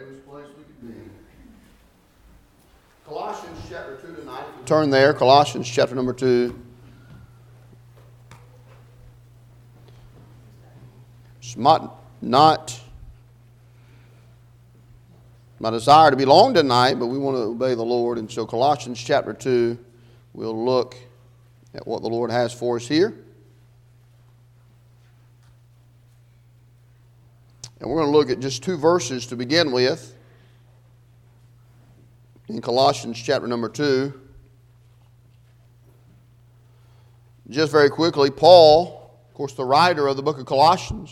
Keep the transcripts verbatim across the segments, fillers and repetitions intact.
greatest place we could be. Colossians chapter two tonight. Turn there, Colossians chapter number two. It's not, not my desire to be long tonight, but we want to obey the Lord. And so Colossians chapter two, we'll look at what the Lord has for us here. And we're going to look at just two verses to begin with. In Colossians chapter number two. Just very quickly, Paul, of course the writer of the book of Colossians,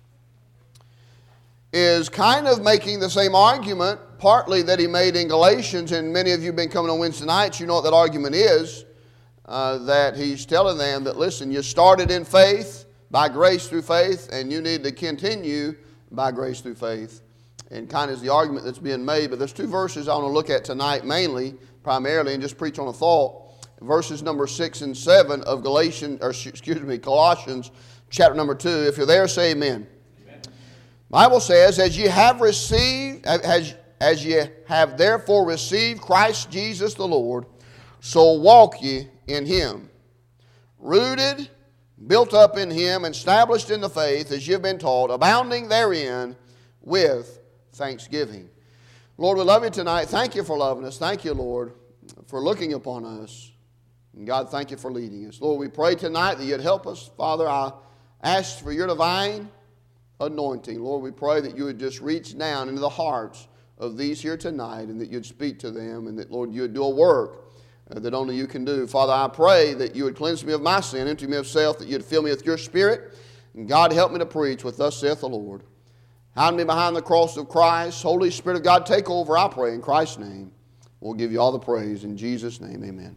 is kind of making the same argument, partly that he made in Galatians, and many of you have been coming on Wednesday nights, you know what that argument is, uh, that he's telling them that, listen, you started in faith, by grace through faith, and you need to continue by grace through faith. And kind of is the argument that's being made. But there's two verses I want to look at tonight mainly, primarily, and just preach on a thought. Verses number six and seven of Galatians, or excuse me, Colossians chapter number two. If you're there, say amen. Amen. Bible says, as ye have received, as, as ye have therefore received Christ Jesus the Lord, so walk ye in him. Rooted, built up in him, and established in the faith, as you've been taught, abounding therein with thanksgiving. Lord, we love you tonight. Thank you for loving us. Thank you, Lord, for looking upon us. And God, thank you for leading us. Lord, we pray tonight that you'd help us. Father, I ask for your divine anointing. Lord, we pray that you would just reach down into the hearts of these here tonight and that you'd speak to them and that, Lord, you would do a work that only you can do. Father, I pray that you would cleanse me of my sin, empty me of self, that you'd fill me with your Spirit. And God, help me to preach what thus saith the Lord. Hide me behind the cross of Christ. Holy Spirit of God, take over, I pray, in Christ's name. We'll give you all the praise. In Jesus' name, amen.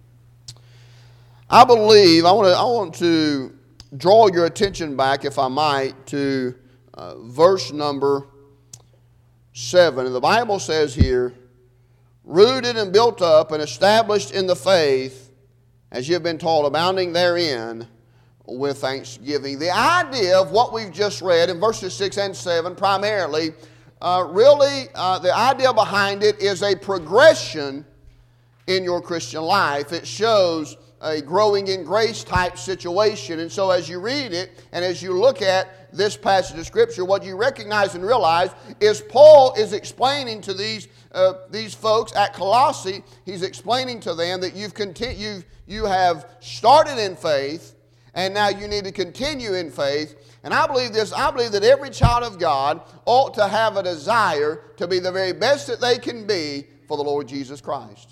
I believe, I want to, I want to draw your attention back, if I might, to uh, verse number seven. And the Bible says here, rooted and built up and established in the faith, as you have been taught, abounding therein with thanksgiving. The idea of what we've just read in verses six and seven primarily, uh, really uh, the idea behind it is a progression in your Christian life. It shows a growing in grace type situation. And so as you read it and as you look at this passage of Scripture, what you recognize and realize is Paul is explaining to these uh, these folks at Colossae, he's explaining to them that you've continu- you you have started in faith, and now you need to continue in faith. And I believe this, I believe that every child of God ought to have a desire to be the very best that they can be for the Lord Jesus Christ.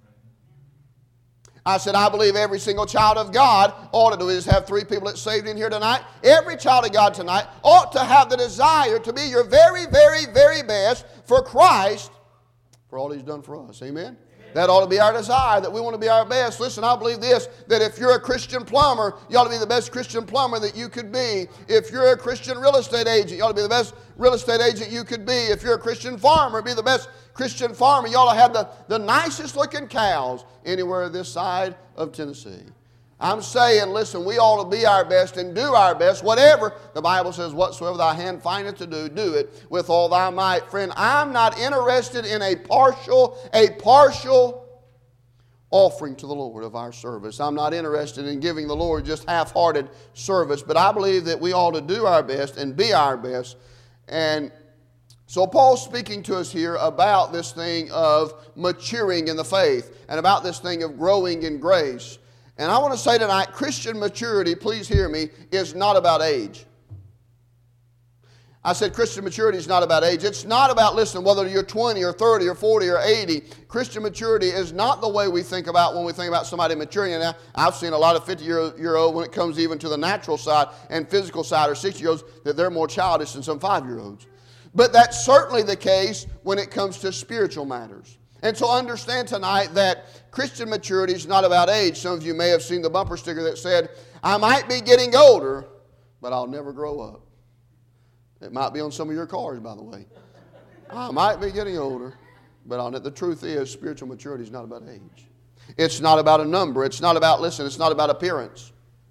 I said, I believe every single child of God ought to do. We just have three people that's saved in here tonight. Every child of God tonight ought to have the desire to be your very, very, very best for Christ, for all He's done for us. Amen? That ought to be our desire, that we want to be our best. Listen, I believe this, that if you're a Christian plumber, you ought to be the best Christian plumber that you could be. If you're a Christian real estate agent, you ought to be the best real estate agent you could be. If you're a Christian farmer, be the best Christian farmer. You ought to have the, the nicest looking cows anywhere this side of Tennessee. I'm saying, listen, we ought to be our best and do our best. Whatever, the Bible says, whatsoever thy hand findeth to do, do it with all thy might. Friend, I'm not interested in a partial, a partial offering to the Lord of our service. I'm not interested in giving the Lord just half-hearted service, but I believe that we ought to do our best and be our best. And so Paul's speaking to us here about this thing of maturing in the faith and about this thing of growing in grace. And I want to say tonight, Christian maturity, please hear me, is not about age. I said Christian maturity is not about age. It's not about, listen, whether you're twenty or thirty or forty or eighty. Christian maturity is not the way we think about when we think about somebody maturing. And I've seen a lot of fifty-year-old when it comes even to the natural side and physical side, or sixty-year-olds, that they're more childish than some five-year-olds. But that's certainly the case when it comes to spiritual matters. And so understand tonight that Christian maturity is not about age. Some of you may have seen the bumper sticker that said, I might be getting older, but I'll never grow up. It might be on some of your cars, by the way. I might be getting older, but I'll, the truth is spiritual maturity is not about age. It's not about a number. It's not about, listen, it's not about appearance.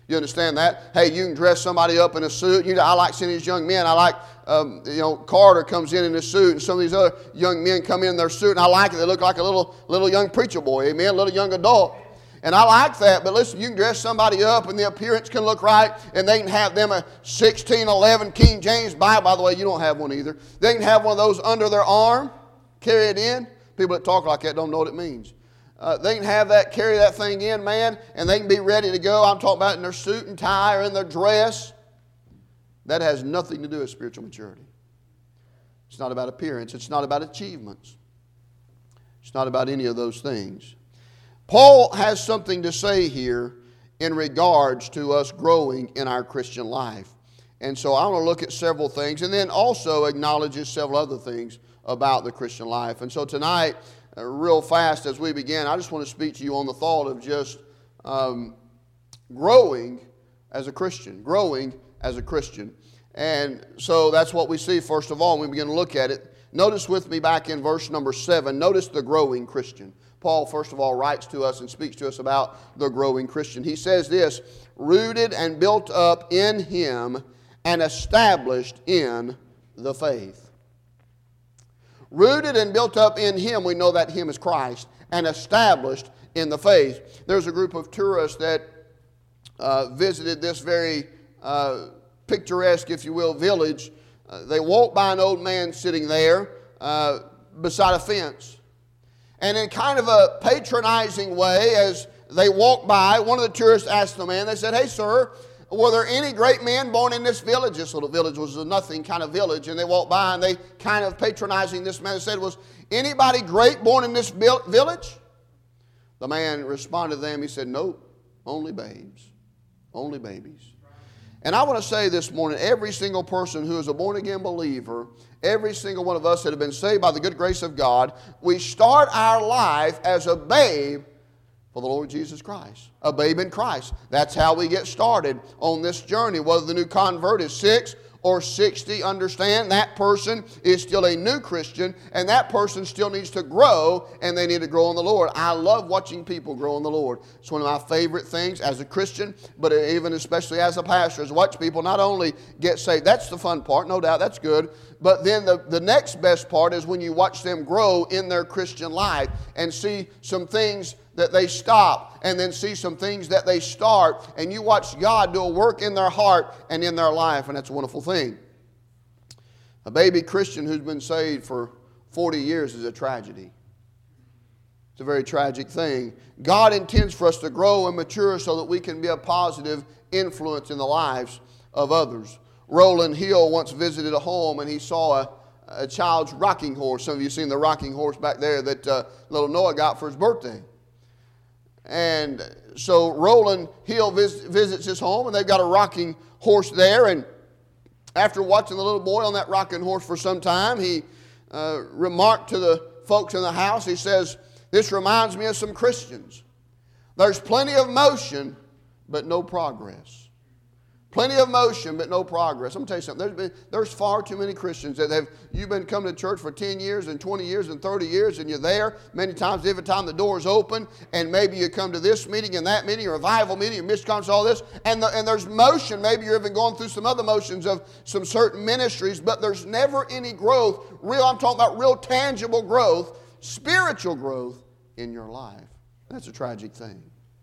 You understand that? Hey, you can dress somebody up in a suit. You know, I like seeing these young men. I like, um, you know, Carter comes in in his suit, and some of these other young men come in in their suit, and I like it. They look like a little, little young preacher boy, amen, a little young adult. And I like that, but listen, you can dress somebody up, and the appearance can look right, and they can have them a sixteen eleven King James Bible. By the way, you don't have one either. They can have one of those under their arm, carry it in. People that talk like that don't know what it means. Uh, they can have that, carry that thing in, man, and they can be ready to go. I'm talking about in their suit and tie or in their dress. That has nothing to do with spiritual maturity. It's not about appearance. It's not about achievements. It's not about any of those things. Paul has something to say here in regards to us growing in our Christian life. And so I want to look at several things, and then also acknowledges several other things about the Christian life. And so tonight, Uh, real fast as we begin, I just want to speak to you on the thought of just um, growing as a Christian, growing as a Christian. And so that's what we see first of all when we begin to look at it. Notice with me back in verse number seven, notice the growing Christian. Paul first of all writes to us and speaks to us about the growing Christian. He says this, rooted and built up in Him and established in the faith. Rooted and built up in Him, we know that Him is Christ, and established in the faith. There's a group of tourists that uh, visited this very uh, picturesque, if you will, village. Uh, they walked by an old man sitting there uh, beside a fence. And in kind of a patronizing way, as they walked by, one of the tourists asked the man, they said, hey, sir, were there any great men born in this village? This little village was a nothing kind of village. And they walked by and they kind of patronizing this man and said, was anybody great born in this village? The man responded to them. He said, nope, only babes. Only babies. And I want to say this morning, every single person who is a born-again believer, every single one of us that have been saved by the good grace of God, we start our life as a babe for the Lord Jesus Christ. A babe in Christ. That's how we get started on this journey. Whether the new convert is six or sixty, understand that person is still a new Christian, and that person still needs to grow, and they need to grow in the Lord. I love watching people grow in the Lord. It's one of my favorite things as a Christian, but even especially as a pastor, is watch people not only get saved. That's the fun part, no doubt, that's good. But then the, the next best part is when you watch them grow in their Christian life and see some things that they stop and then see some things that they start, and you watch God do a work in their heart and in their life, and that's a wonderful thing. A baby Christian who's been saved for forty years is a tragedy. It's a very tragic thing. God intends for us to grow and mature so that we can be a positive influence in the lives of others. Roland Hill once visited a home and he saw a, a child's rocking horse. Some of you have seen the rocking horse back there that uh, little Noah got for his birthday. And so Roland Hill vis- visits his home, and they've got a rocking horse there. And after watching the little boy on that rocking horse for some time, he uh, remarked to the folks in the house, he says, this reminds me of some Christians. There's plenty of motion, but no progress. Plenty of motion, but no progress. I'm going to tell you something. There's, been, there's far too many Christians that have, you've been coming to church for ten years and twenty years and thirty years, and you're there many times, every time the door's open, and maybe you come to this meeting and that meeting, or revival meeting, or mission conference, all this, and, the, and there's motion. Maybe you're even going through some other motions of some certain ministries, but there's never any growth. Real, I'm talking about real tangible growth, spiritual growth in your life. That's a tragic thing.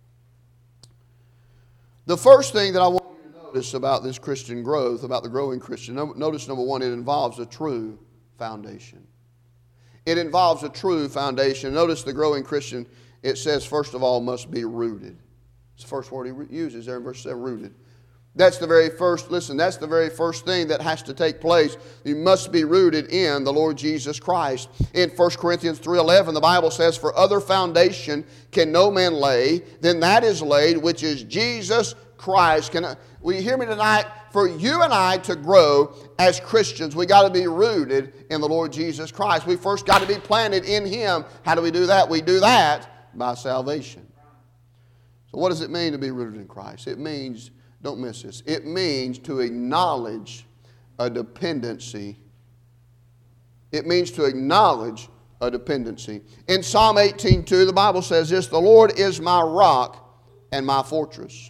The first thing that I want notice about this Christian growth, about the growing Christian, notice number one, it involves a true foundation. It involves a true foundation. Notice the growing Christian, it says, first of all, must be rooted. It's the first word he uses there in verse seven, rooted. That's the very first, listen, that's the very first thing that has to take place. You must be rooted in the Lord Jesus Christ. In First Corinthians three eleven, the Bible says, for other foundation can no man lay than that is laid, which is Jesus Christ. Can I, will you hear me tonight? For you and I to grow as Christians, we got to be rooted in the Lord Jesus Christ. We first got to be planted in Him. How do we do that? We do that by salvation. So what does it mean to be rooted in Christ? It means, don't miss this, it means to acknowledge a dependency. It means to acknowledge a dependency. In Psalm eighteen two, the Bible says this, the Lord is my rock and my fortress,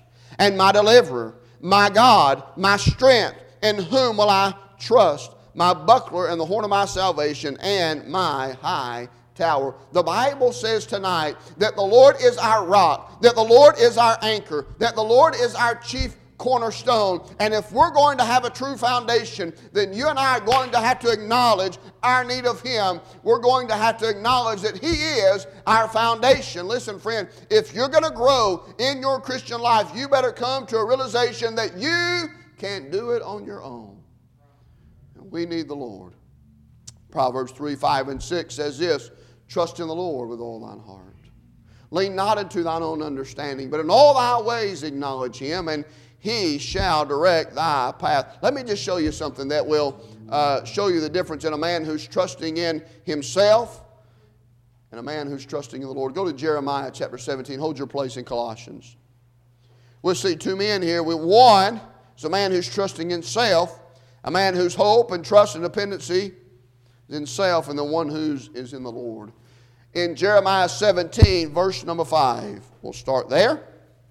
and my deliverer, my God, my strength, in whom will I trust, my buckler and the horn of my salvation, and my high tower. The Bible says tonight that the Lord is our rock, that the Lord is our anchor, that the Lord is our chief cornerstone. And if we're going to have a true foundation, then you and I are going to have to acknowledge our need of Him. We're going to have to acknowledge that He is our foundation. Listen, friend, if you're going to grow in your Christian life, you better come to a realization that you can't do it on your own. And we need the Lord. Proverbs three, five, and six says this, trust in the Lord with all thine heart. Lean not into thine own understanding, but in all thy ways acknowledge Him, and He shall direct thy path. Let me just show you something that will uh, show you the difference in a man who's trusting in himself and a man who's trusting in the Lord. Go to Jeremiah chapter seventeen. Hold your place in Colossians. We'll see two men here. One is a man who's trusting in self, a man whose hope and trust and dependency is in self, and the one who is in the Lord. In Jeremiah seventeen, verse number five. We'll start there.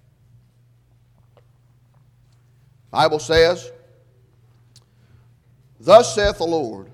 Bible says, thus saith the Lord,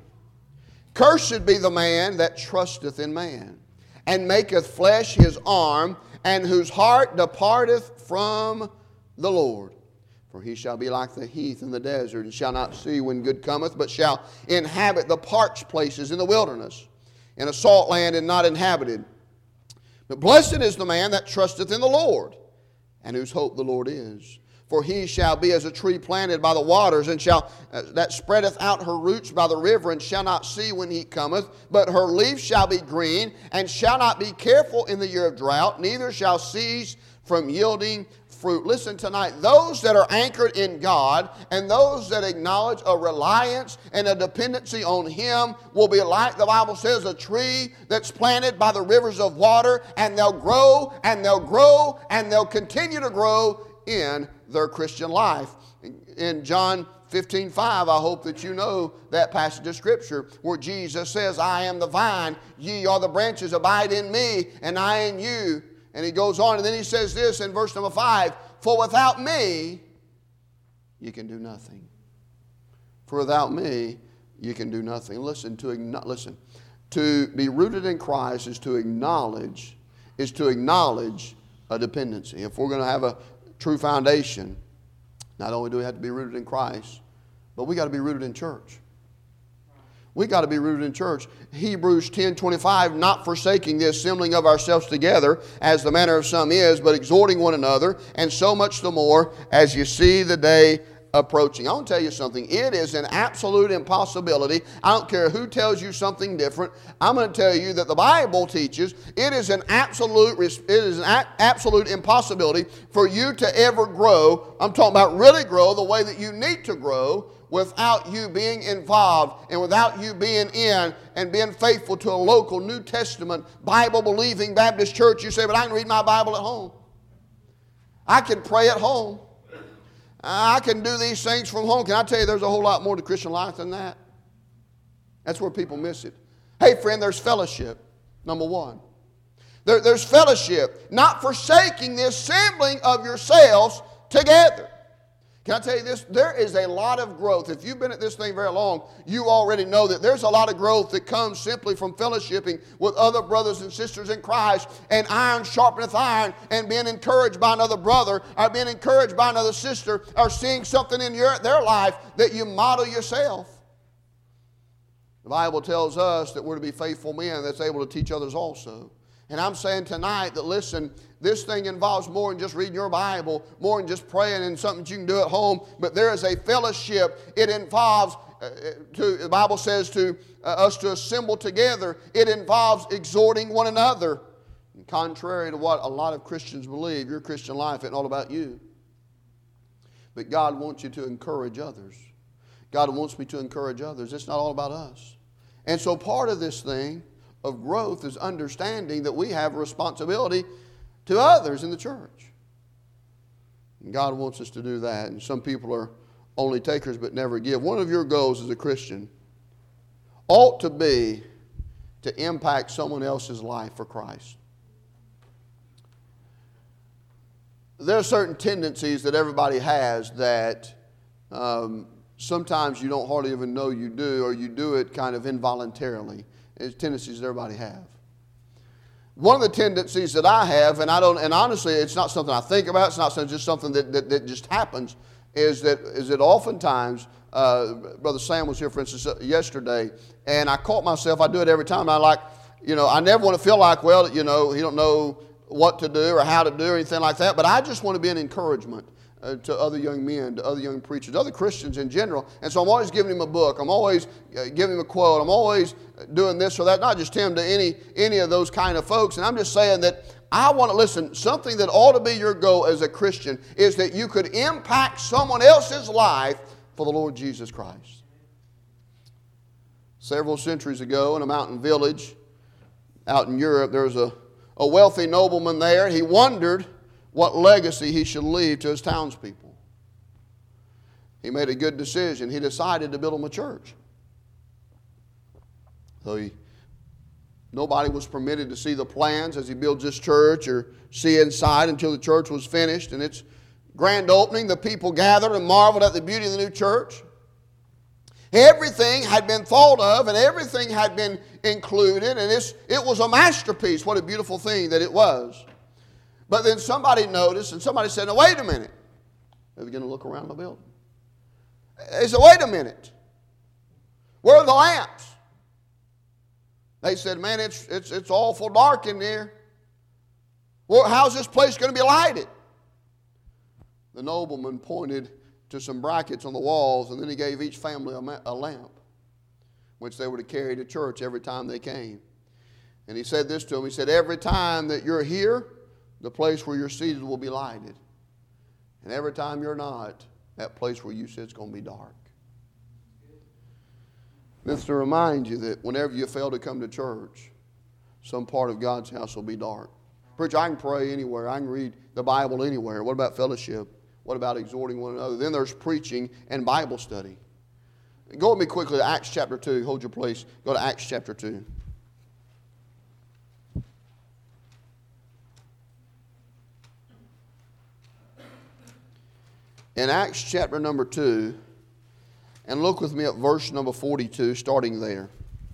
cursed be the man that trusteth in man, and maketh flesh his arm, and whose heart departeth from the Lord. For he shall be like the heath in the desert, and shall not see when good cometh, but shall inhabit the parched places in the wilderness, in a salt land and not inhabited. But blessed is the man that trusteth in the Lord, and whose hope the Lord is. For he shall be as a tree planted by the waters, and shall uh, that spreadeth out her roots by the river, and shall not see when heat cometh, but her leaf shall be green, and shall not be careful in the year of drought, neither shall cease from yielding fruit. Listen tonight, those that are anchored in God, and those that acknowledge a reliance and a dependency on Him, will be like the Bible says, a tree that's planted by the rivers of water, and they'll grow, and they'll grow, and they'll continue to grow in their Christian life. In John fifteen five, I hope that you know that passage of Scripture where Jesus says, I am the vine, ye are the branches, abide in me, and I in you. And he goes on, and then he says this in verse number five, for without me, you can do nothing. For without me, you can do nothing. Listen, to listen, to be rooted in Christ is to acknowledge, is to acknowledge a dependency. If we're going to have a true foundation, not only do we have to be rooted in Christ, but we got to be rooted in church. We got to be rooted in church. Hebrews ten twenty-five, not forsaking the assembling of ourselves together, as the manner of some is, but exhorting one another, and so much the more as you see the day approaching. I want to tell you something. It is an absolute impossibility. I don't care who tells you something different. I'm going to tell you that the Bible teaches it is an absolute, it is an absolute impossibility for you to ever grow. I'm talking about really grow the way that you need to grow without you being involved and without you being in and being faithful to a local New Testament Bible-believing Baptist church. You say, but I can read my Bible at home. I can pray at home. I can do these things from home. Can I tell you there's a whole lot more to Christian life than that? That's where people miss it. Hey, friend, there's fellowship, number one. There, there's fellowship, not forsaking the assembling of yourselves together. Can I tell you this? There is a lot of growth. If you've been at this thing very long, you already know that there's a lot of growth that comes simply from fellowshipping with other brothers and sisters in Christ, and iron sharpeneth iron, and being encouraged by another brother, or being encouraged by another sister, or seeing something in your, their life that you model yourself. The Bible tells us that we're to be faithful men that's able to teach others also. And I'm saying tonight that, listen, this thing involves more than just reading your Bible, more than just praying and something that you can do at home, but there is a fellowship. It involves, uh, to, the Bible says, to uh, us to assemble together. It involves exhorting one another. And contrary to what a lot of Christians believe, your Christian life isn't all about you. But God wants you to encourage others. God wants me to encourage others. It's not all about us. And so part of this thing of growth is understanding that we have a responsibility to others in the church. And God wants us to do that. And some people are only takers but never give. One of your goals as a Christian ought to be to impact someone else's life for Christ. there are certain tendencies that everybody has that um, sometimes you don't hardly even know you do, or you do it kind of involuntarily. It's tendencies that everybody have. One of the tendencies that I have, and I don't, and honestly, it's not something I think about. It's not something, just something that, that, that just happens. Is that is that oftentimes, uh, Brother Sam was here, for instance, yesterday, and I caught myself. I do it every time. I like, you know, I never want to feel like, well, you know, he don't know what to do or how to do or anything like that. But I just want to be an encouragement uh, to other young men, to other young preachers, other Christians in general. And so I'm always giving him a book. I'm always uh, giving him a quote. I'm always doing this or that. Not just him, to any any of those kind of folks. And I'm just saying that I want to listen. Something that ought to be your goal as a Christian is that you could impact someone else's life for the Lord Jesus Christ. Several centuries ago, in a mountain village out in Europe, there was a A wealthy nobleman there. He wondered what legacy he should leave to his townspeople. He made a good decision. He decided to build him a church. So he, nobody was permitted to see the plans as he builds this church or see inside until the church was finished. And its grand opening, the people gathered and marveled at the beauty of the new church. Everything had been thought of and everything had been included, and it's, it was a masterpiece. What a beautiful thing that it was. But then somebody noticed, and somebody said, "Now wait a minute." They began to look around the building. They said, "Wait a minute. Where are the lamps?" They said, "Man, it's, it's, it's awful dark in there. Well, how's this place going to be lighted?" The nobleman pointed to some brackets on the walls, and then he gave each family a, ma- a lamp, which they were to carry to church every time they came. And he said this to them. He said, "Every time that you're here, the place where you're seated will be lighted. And every time you're not, that place where you sit is going to be dark." This to remind you that whenever you fail to come to church, some part of God's house will be dark. Preacher, I can pray anywhere. I can read the Bible anywhere. What about fellowship? What about exhorting one another? Then there's preaching and Bible study. Go with me quickly to Acts chapter two. Hold your place. Go to Acts chapter two. In Acts chapter number two, and look with me at verse number forty-two, starting there.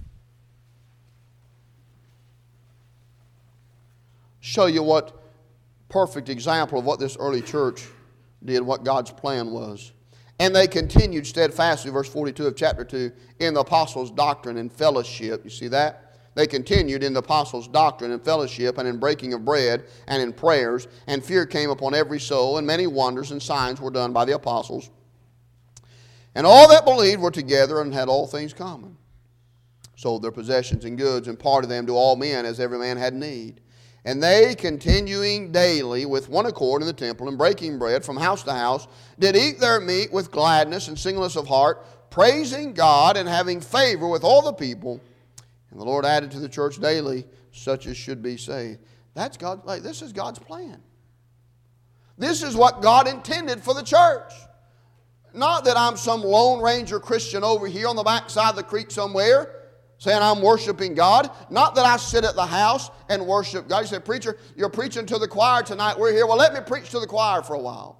Show you what perfect example of what this early church did, what God's plan was. "And they continued steadfastly," verse forty-two of chapter two, "in the apostles' doctrine and fellowship." You see that? They continued in the apostles' doctrine and fellowship, and in breaking of bread, and in prayers. And fear came upon every soul, and many wonders and signs were done by the apostles. And all that believed were together and had all things common. Sold their possessions and goods, and parted them to all men, as every man had need. And they, continuing daily with one accord in the temple, and breaking bread from house to house, did eat their meat with gladness and singleness of heart, praising God and having favor with all the people. And the Lord added to the church daily such as should be saved. That's God. Like, this is God's plan. This is what God intended for the church. Not that I'm some Lone Ranger Christian over here on the backside of the creek somewhere, saying I'm worshiping God. Not that I sit at the house and worship God. You say, "Preacher, you're preaching to the choir tonight. We're here." Well, let me preach to the choir for a while.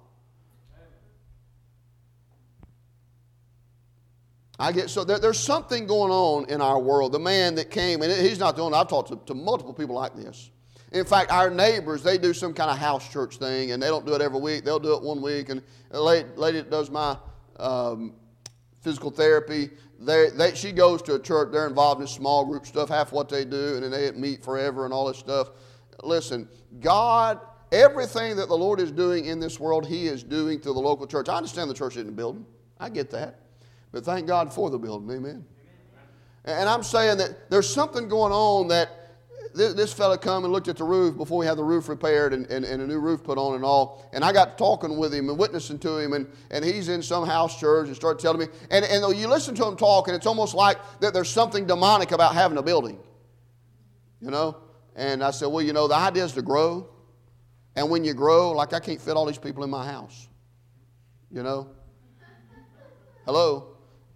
I get so there, there's something going on in our world. The man that came, and he's not the only. I've talked to, to multiple people like this. In fact, our neighbors, they do some kind of house church thing, and they don't do it every week. They'll do it one week. And a lady, lady that does my um, physical therapy, They, they, she goes to a church. They're involved in small group stuff, half what they do, and then they meet forever and all this stuff. Listen, God, everything that the Lord is doing in this world, He is doing through the local church. I understand the church isn't a building. I get that. But thank God for the building. Amen. And I'm saying that there's something going on that this, this fella come and looked at the roof before we had the roof repaired and, and, and a new roof put on and all. And I got talking with him and witnessing to him, and, and he's in some house church and started telling me. And, and you listen to him talk, and it's almost like that there's something demonic about having a building. You know? And I said, well, you know, the idea is to grow. And when you grow, like I can't fit all these people in my house. You know? Hello?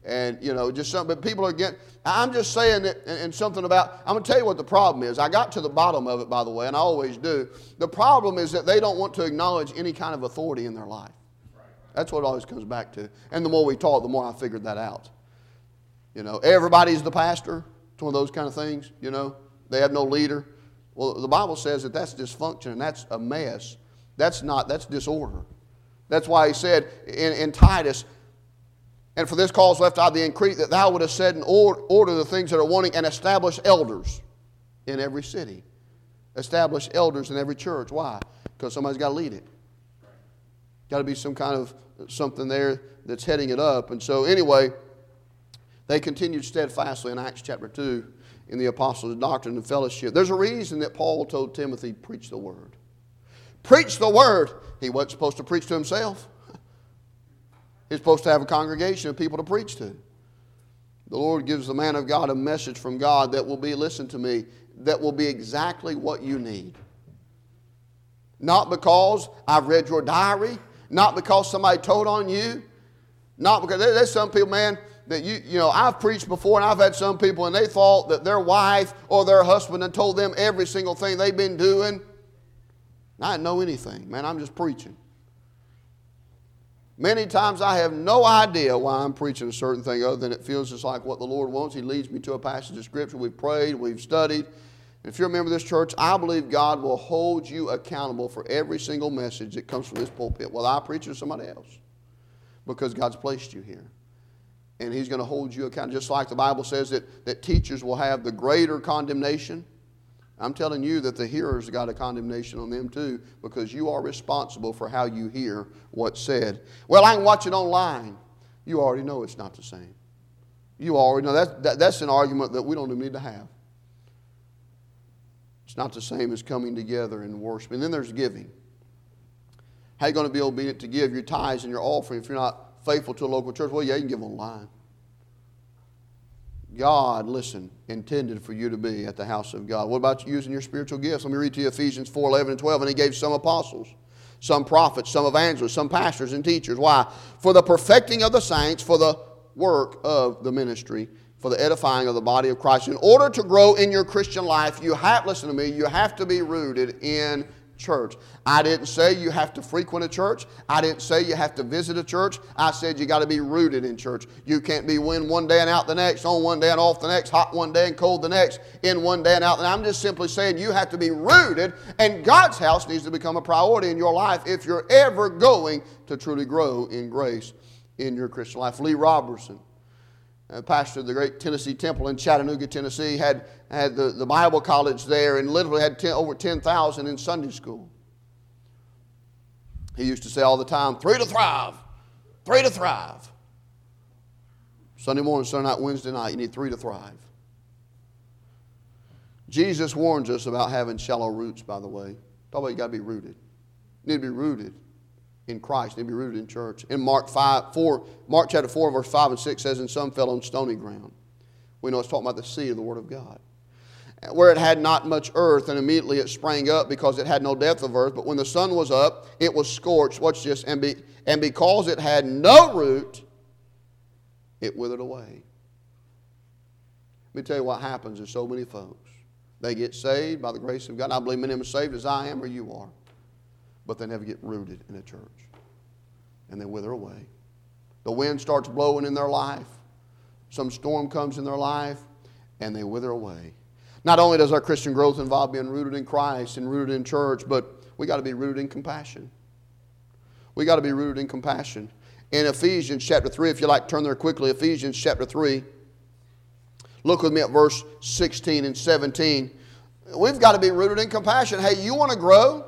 And, you know, just something, but people are getting, I'm just saying that, and, and something about, I'm going to tell you what the problem is. I got to the bottom of it, by the way, and I always do. The problem is that they don't want to acknowledge any kind of authority in their life. That's what it always comes back to. And the more we taught, the more I figured that out. You know, everybody's the pastor. It's one of those kind of things, you know. They have no leader. Well, the Bible says that that's dysfunction and that's a mess. That's not, that's disorder. That's why he said in, in Titus, and for this cause left I thee in Crete, that thou wouldest set in order, order the things that are wanting, and establish elders in every city. Establish elders in every church. Why? Because somebody's got to lead it. Got to be some kind of something there that's heading it up. And so anyway, they continued steadfastly in Acts chapter two in the apostles' doctrine and fellowship. There's a reason that Paul told Timothy, preach the word. Preach the word. He wasn't supposed to preach to himself. He's supposed to have a congregation of people to preach to. The Lord gives the man of God a message from God that will be, listen to me, that will be exactly what you need. Not because I've read your diary, not because somebody told on you, not because there, there's some people, man, that you, you know, I've preached before and I've had some people and they thought that their wife or their husband had told them every single thing they've been doing. I didn't know anything, man, I'm just preaching. Many times I have no idea why I'm preaching a certain thing other than it feels just like what the Lord wants. He leads me to a passage of Scripture. We've prayed, we've studied. And if you're a member of this church, I believe God will hold you accountable for every single message that comes from this pulpit, whether I preach or somebody else, because God's placed you here. And He's going to hold you accountable. Just like the Bible says that, that teachers will have the greater condemnation, I'm telling you that the hearers got a condemnation on them too, because you are responsible for how you hear what's said. Well, I can watch it online. You already know it's not the same. You already know that, that that's an argument that we don't even need to have. It's not the same as coming together and worship. And then there's giving. How are you going to be obedient to give your tithes and your offering if you're not faithful to a local church? Well, yeah, you can give online. God, listen, intended for you to be at the house of God. What about using your spiritual gifts? Let me read to you Ephesians four, eleven and twelve. And He gave some apostles, some prophets, some evangelists, some pastors and teachers. Why? For the perfecting of the saints, for the work of the ministry, for the edifying of the body of Christ. In order to grow in your Christian life, you have, listen to me, you have to be rooted in church. I didn't say you have to frequent a church. I didn't say you have to visit a church. I said you got to be rooted in church. You can't be in one day and out the next, on one day and off the next, hot one day and cold the next, in one day and out. And I'm just simply saying you have to be rooted, and God's house needs to become a priority in your life if you're ever going to truly grow in grace in your Christian life. Lee Robertson, Uh, pastor of the great Tennessee Temple in Chattanooga, Tennessee, had, had the, the Bible college there and literally had ten, over ten thousand in Sunday school. He used to say all the time, three to thrive, three to thrive. Sunday morning, Sunday night, Wednesday night, you need three to thrive. Jesus warns us about having shallow roots, by the way. Talk about you got to be rooted. You need to be rooted in Christ. They be rooted in church. In Mark five, four, Mark chapter four, verse five and six says, and some fell on stony ground. We know it's talking about the seed of the Word of God. Where it had not much earth, and immediately it sprang up because it had no depth of earth. But when the sun was up, it was scorched. Watch this. And, be, and because it had no root, it withered away. Let me tell you what happens to so many folks. They get saved by the grace of God. I believe many of them are saved as I am or you are. But they never get rooted in a church. And they wither away. The wind starts blowing in their life. Some storm comes in their life, and they wither away. Not only does our Christian growth involve being rooted in Christ and rooted in church, but we got to be rooted in compassion. We got to be rooted in compassion. In Ephesians chapter three, if you like, turn there quickly. Ephesians chapter three. Look with me at verse sixteen and seventeen. We've got to be rooted in compassion. Hey, you want to grow?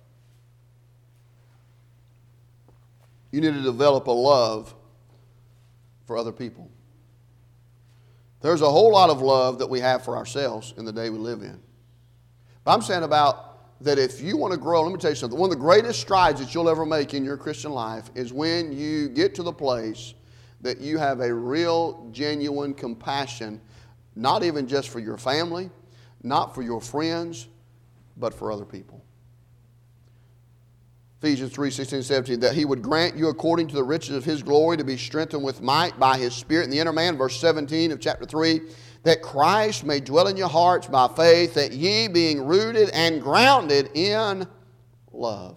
You need to develop a love for other people. There's a whole lot of love that we have for ourselves in the day we live in. But I'm saying about that if you want to grow, let me tell you something. One of the greatest strides that you'll ever make in your Christian life is when you get to the place that you have a real, genuine compassion, not even just for your family, not for your friends, but for other people. Ephesians three, sixteen, seventeen, that He would grant you according to the riches of His glory to be strengthened with might by His Spirit in the inner man. Verse seventeen of chapter three, that Christ may dwell in your hearts by faith, that ye being rooted and grounded in love.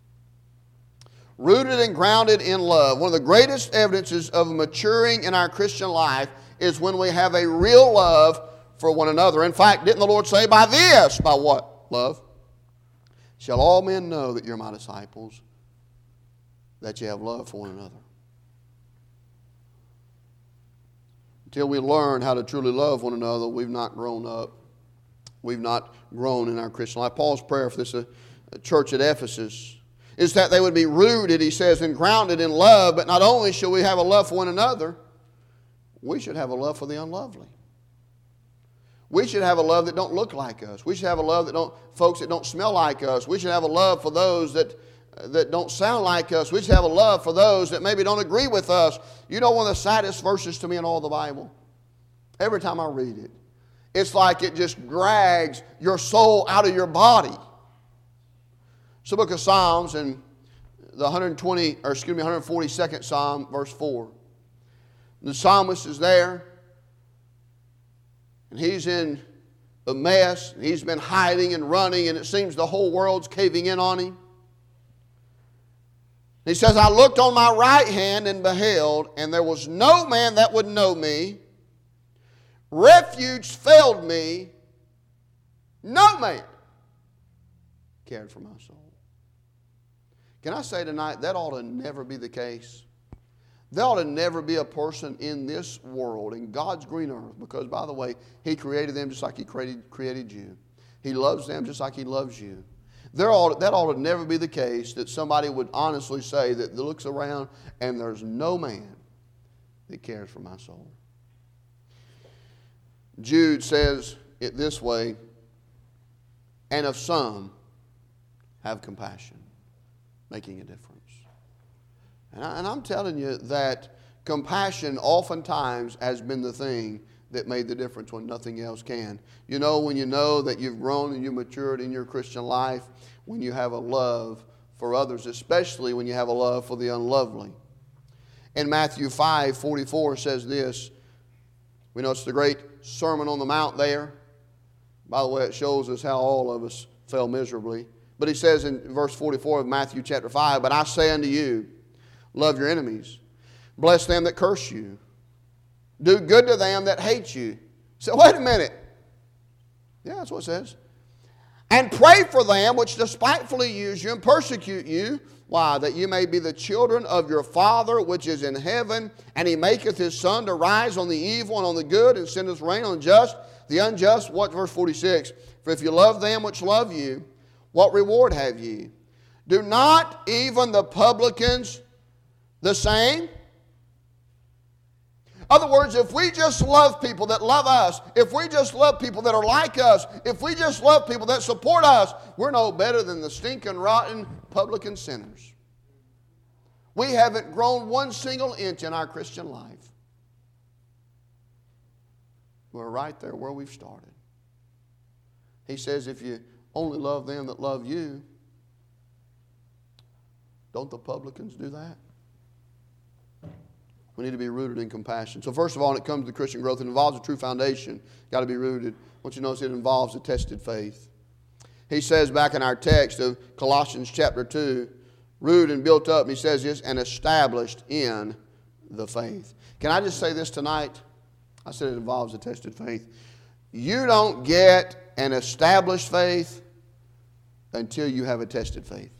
Rooted and grounded in love. One of the greatest evidences of maturing in our Christian life is when we have a real love for one another. In fact, didn't the Lord say, by this, by what? Love. Shall all men know that you're my disciples, that you have love for one another. Until we learn how to truly love one another, we've not grown up. We've not grown in our Christian life. Paul's prayer for this uh, church at Ephesus is that they would be rooted, he says, and grounded in love. But not only should we have a love for one another, we should have a love for the unlovely. We should have a love that don't look like us. We should have a love that don't, folks that don't smell like us. We should have a love for those that, that don't sound like us. We should have a love for those that maybe don't agree with us. You know one of the saddest verses to me in all the Bible? Every time I read it, it's like it just drags your soul out of your body. It's the book of Psalms, and the one hundred twenty, or excuse me, one hundred forty-second Psalm, verse four. The psalmist is there, and he's in a mess. And he's been hiding and running, and it seems the whole world's caving in on him. He says, I looked on my right hand and beheld, and there was no man that would know me. Refuge failed me. No man cared for my soul. Can I say tonight, that ought to never be the case. There ought to never be a person in this world, in God's green earth, because, by the way, He created them just like He created, created you. He loves them just like He loves you. There ought, that ought to never be the case that somebody would honestly say that looks around and there's no man that cares for my soul. Jude says it this way, and of some have compassion, making a difference. And, I, and I'm telling you that compassion oftentimes has been the thing that made the difference when nothing else can. You know, when you know that you've grown and you've matured in your Christian life, when you have a love for others, especially when you have a love for the unlovely. In Matthew five forty-four says this. We know it's the great Sermon on the Mount there. By the way, it shows us how all of us fell miserably. But he says in verse forty-four of Matthew chapter five, but I say unto you, love your enemies, bless them that curse you, do good to them that hate you. So wait a minute. Yeah, that's what it says. And pray for them which despitefully use you and persecute you. Why? That you may be the children of your Father which is in heaven. And He maketh His sun to rise on the evil and on the good, and sendeth rain on the just, the unjust. What? Verse forty-six. For if you love them which love you, what reward have ye? Do not even the publicans the same? In other words, if we just love people that love us, if we just love people that are like us, if we just love people that support us, we're no better than the stinking, rotten publican sinners. We haven't grown one single inch in our Christian life. We're right there where we've started. He says, if you only love them that love you, don't the publicans do that? We need to be rooted in compassion. So first of all, when it comes to Christian growth, it involves a true foundation. Got to be rooted. Once you notice, it involves a tested faith. He says back in our text of Colossians chapter two, rooted and built up, and he says this, and established in the faith. Can I just say this tonight? I said it involves a tested faith. You don't get an established faith until you have a tested faith.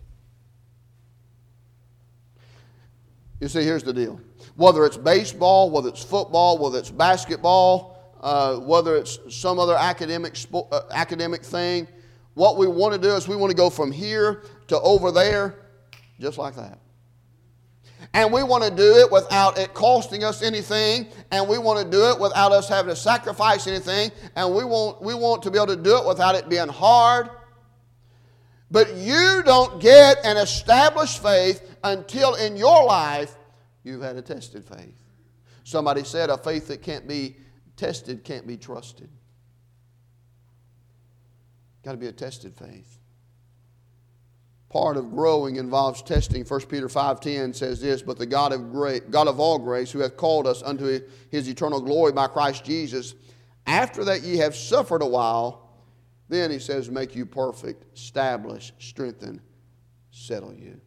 You see, here's the deal. Whether it's baseball, whether it's football, whether it's basketball, uh, whether it's some other academic spo- uh, academic thing, what we want to do is we want to go from here to over there, just like that. And we want to do it without it costing us anything, and we want to do it without us having to sacrifice anything, and we want, we want to be able to do it without it being hard. But you don't get an established faith until in your life you've had a tested faith. Somebody said a faith that can't be tested can't be trusted. Got to be a tested faith. part of growing involves testing. First Peter five ten says this, but the God of grace, God of all grace, who hath called us unto his eternal glory by Christ Jesus, after that ye have suffered a while, then he says, make you perfect, establish, strengthen, settle you.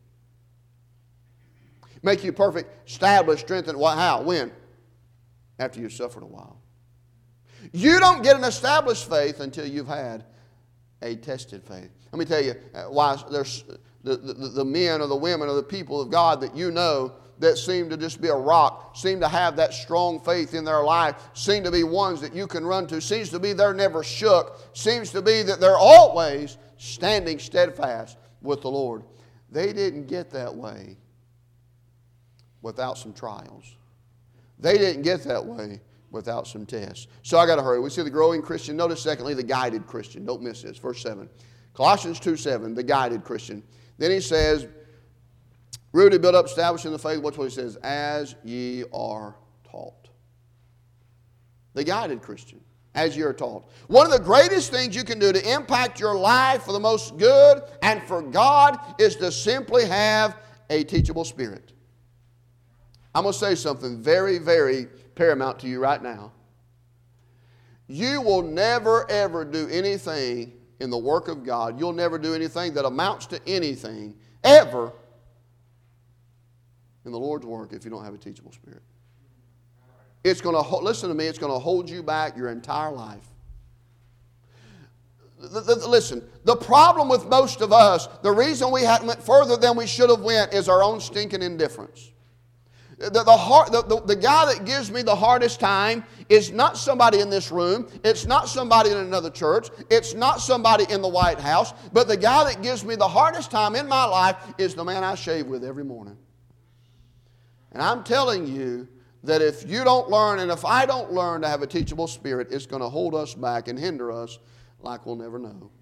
Make you perfect, establish, strengthen. What? How? When? After you've suffered a while. You don't get an established faith until you've had a tested faith. Let me tell you why there's the, the, the men or the women or the people of God that you know that seem to just be a rock, seem to have that strong faith in their life, seem to be ones that you can run to, seems to be they're never shook, seems to be that they're always standing steadfast with the Lord. They didn't get that way without some trials. They didn't get that way without some tests. So I got to hurry. We see the growing Christian. Notice secondly, the guided Christian. Don't miss this. Verse seven. Colossians two seven, the guided Christian. Then he says, rooted, built up, established in the faith. What's what he says? As ye are taught. The guided Christian. As ye are taught. One of the greatest things you can do to impact your life for the most good and for God is to simply have a teachable spirit. I'm going to say something very, very paramount to you right now. You will never, ever do anything in the work of God. You'll never do anything that amounts to anything, ever, in the Lord's work if you don't have a teachable spirit. It's going to, listen to me, it's going to hold you back your entire life. The, the, listen, the problem with most of us, the reason we haven't went further than we should have went is our own stinking indifference. The, the, hard, the, the, the guy that gives me the hardest time is not somebody in this room. It's not somebody in another church. It's not somebody in the White House. But the guy that gives me the hardest time in my life is the man I shave with every morning. And I'm telling you that if you don't learn, and if I don't learn to have a teachable spirit, it's going to hold us back and hinder us like we'll never know.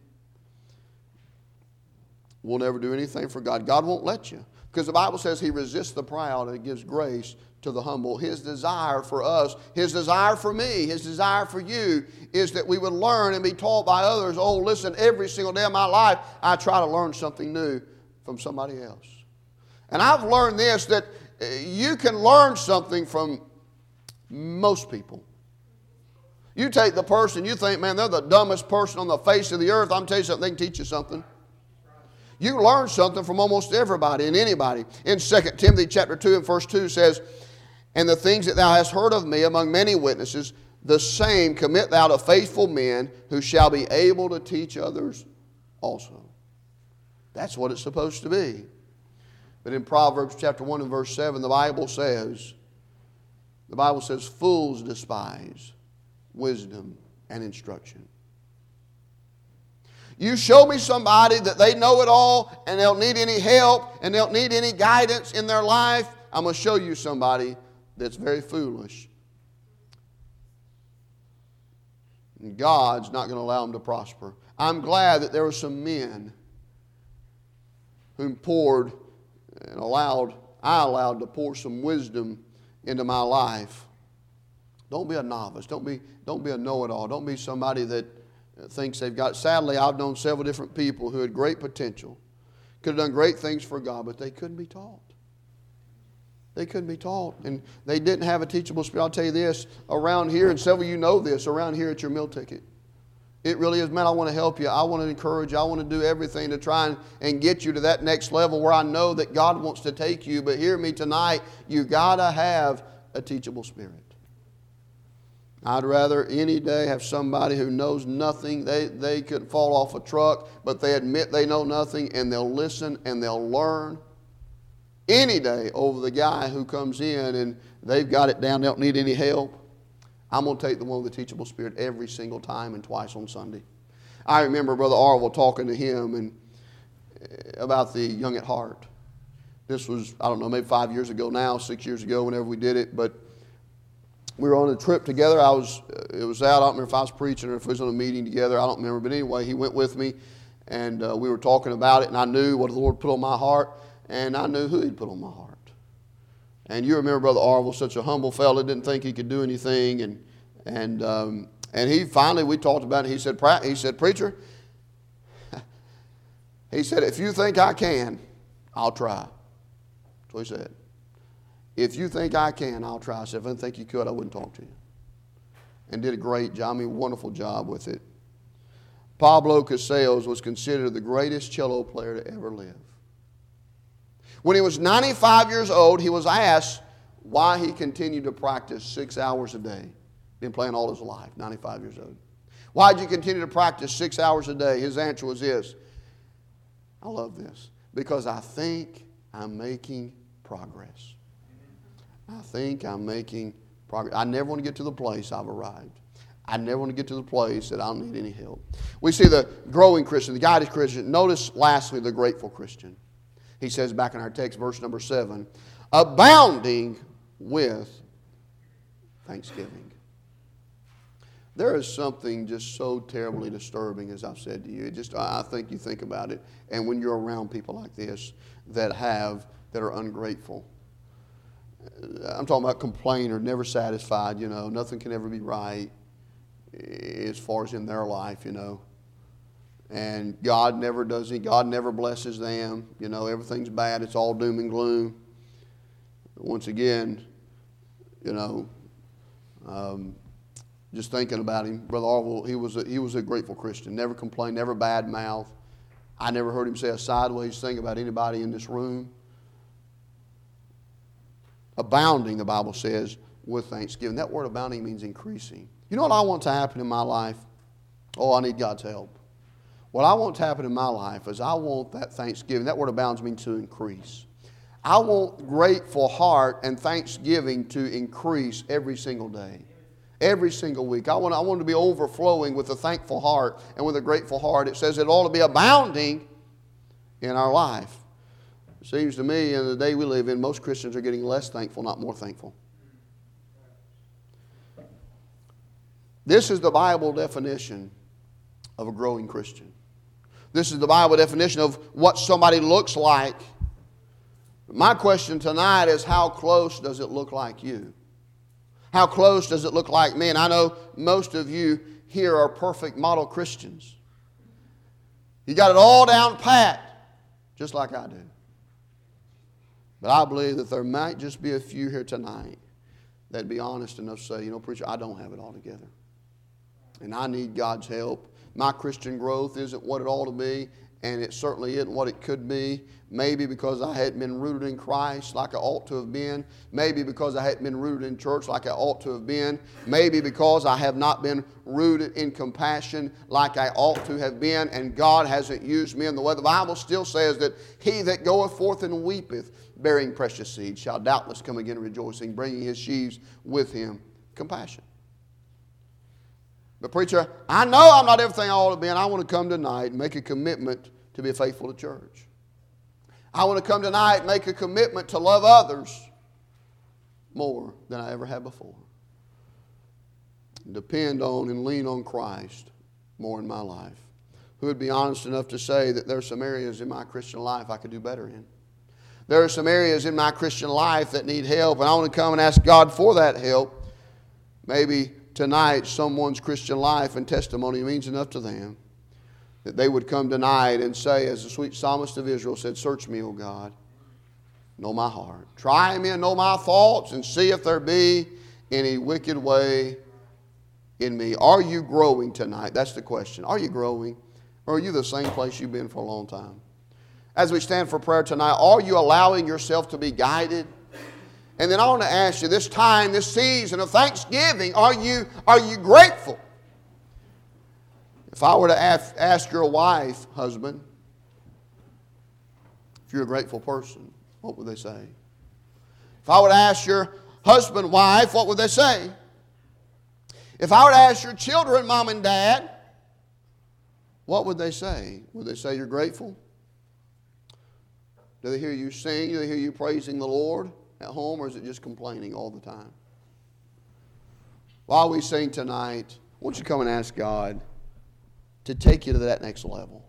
We'll never do anything for God. God won't let you. Because the Bible says He resists the proud and gives grace to the humble. His desire for us, His desire for me, His desire for you is that we would learn and be taught by others. Oh, listen, every single day of my life, I try to learn something new from somebody else. And I've learned this, that you can learn something from most people. You take the person, you think, man, they're the dumbest person on the face of the earth. I'm telling you something, they can teach you something. You can learn something from almost everybody and anybody. In Second Timothy chapter two and verse two says, and the things that thou hast heard of me among many witnesses, the same commit thou to faithful men who shall be able to teach others also. That's what it's supposed to be. But in Proverbs chapter one and verse seven, the Bible says, the Bible says, fools despise wisdom and instruction. You show me somebody that they know it all and they don't need any help and they don't need any guidance in their life, I'm going to show you somebody that's very foolish. And God's not going to allow them to prosper. I'm glad that there were some men whom poured and allowed, I allowed to pour some wisdom into my life. Don't be a novice. Don't be, don't be a know-it-all. Don't be somebody that thinks they've got. Sadly, I've known several different people who had great potential, could have done great things for God, but they couldn't be taught. They couldn't be taught, and they didn't have a teachable spirit. I'll tell you this, around here, and several of you know this, around here at your meal ticket. It really is, man, I want to help you. I want to encourage you. I want to do everything to try and, and get you to that next level where I know that God wants to take you. But hear me tonight, you got to have a teachable spirit. I'd rather any day have somebody who knows nothing. They, they could fall off a truck, but they admit they know nothing, and they'll listen and they'll learn any day over the guy who comes in and they've got it down, they don't need any help. I'm going to take the one with the teachable spirit every single time and twice on Sunday. I remember Brother Arwell talking to him and about the Young at Heart. This was, I don't know, maybe five years ago now, six years ago, whenever we did it, but we were on a trip together. I was, it was out. I don't remember if I was preaching or if we was on a meeting together. I don't remember. But anyway, he went with me, and uh, we were talking about it, and I knew what the Lord put on my heart, and I knew who He'd put on my heart. And you remember Brother Arwell, such a humble fellow, didn't think he could do anything, and and um, and he finally, we talked about it. He said, he said, preacher, He said, if you think I can, I'll try. That's what he said. If you think I can, I'll try. I said, if I didn't think you could, I wouldn't talk to you. And did a great job, I mean, wonderful job with it. Pablo Casals was considered the greatest cello player to ever live. When he was ninety-five years old, he was asked why he continued to practice six hours a day. Been playing all his life, ninety-five years old. Why did you continue to practice six hours a day? His answer was this. I love this. Because I think I'm making progress. I think I'm making progress. I never want to get to the place I've arrived. I never want to get to the place that I don't need any help. We see the growing Christian, the guided Christian. Notice lastly the grateful Christian. He says back in our text, verse number seven, abounding with thanksgiving. There is something just so terribly disturbing, as I've said to you. It just, I think you think about it. And when you're around people like this that have, that are ungrateful. I'm talking about complainer, never satisfied, you know. Nothing can ever be right as far as in their life, you know. And God never does it. God never blesses them. You know, everything's bad. It's all doom and gloom. Once again, you know, um, just thinking about him, Brother Orville, he was a, he was a grateful Christian. Never complained, never bad mouth. I never heard him say a sideways thing about anybody in this room. Abounding, the Bible says, with thanksgiving. That word abounding means increasing. You know what I want to happen in my life? Oh, I need God's help. What I want to happen in my life is I want that thanksgiving. That word abounds means to increase. I want grateful heart and thanksgiving to increase every single day. Every single week. I want, I want to be overflowing with a thankful heart and with a grateful heart. It says it ought to be abounding in our life. It seems to me in the day we live in, most Christians are getting less thankful, not more thankful. This is the Bible definition of a growing Christian. This is the Bible definition of what somebody looks like. My question tonight is, how close does it look like you? How close does it look like me? And I know most of you here are perfect model Christians. You got it all down pat, just like I do. But I believe that there might just be a few here tonight that'd be honest enough to say, you know, preacher, I don't have it all together. And I need God's help. My Christian growth isn't what it ought to be, and it certainly isn't what it could be. Maybe because I hadn't been rooted in Christ like I ought to have been. Maybe because I hadn't been rooted in church like I ought to have been. Maybe because I have not been rooted in compassion like I ought to have been, and God hasn't used me in the way. The Bible still says that he that goeth forth and weepeth, bearing precious seed, shall doubtless come again rejoicing, bringing his sheaves with him. Compassion. But preacher, I know I'm not everything I ought to be, and I want to come tonight and make a commitment to be faithful to church. I want to come tonight and make a commitment to love others more than I ever have before. Depend on and lean on Christ more in my life. Who would be honest enough to say that there are some areas in my Christian life I could do better in? There are some areas in my Christian life that need help, and I want to come and ask God for that help. Maybe tonight someone's Christian life and testimony means enough to them that they would come tonight and say, as the sweet psalmist of Israel said, search me, O God, know my heart. Try me and know my thoughts, and see if there be any wicked way in me. Are you growing tonight? That's the question. Are you growing? Or are you the same place you've been for a long time? As we stand for prayer tonight, are you allowing yourself to be guided? And then I want to ask you, this time, this season of Thanksgiving, are you, are you grateful? If I were to ask, ask your wife, husband, if you're a grateful person, what would they say? If I were to ask your husband, wife, what would they say? If I were to ask your children, mom and dad, what would they say? Would they say you're grateful? Do they hear you sing? Do they hear you praising the Lord at home, or is it just complaining all the time? While we sing tonight, I want you to come and ask God to take you to that next level.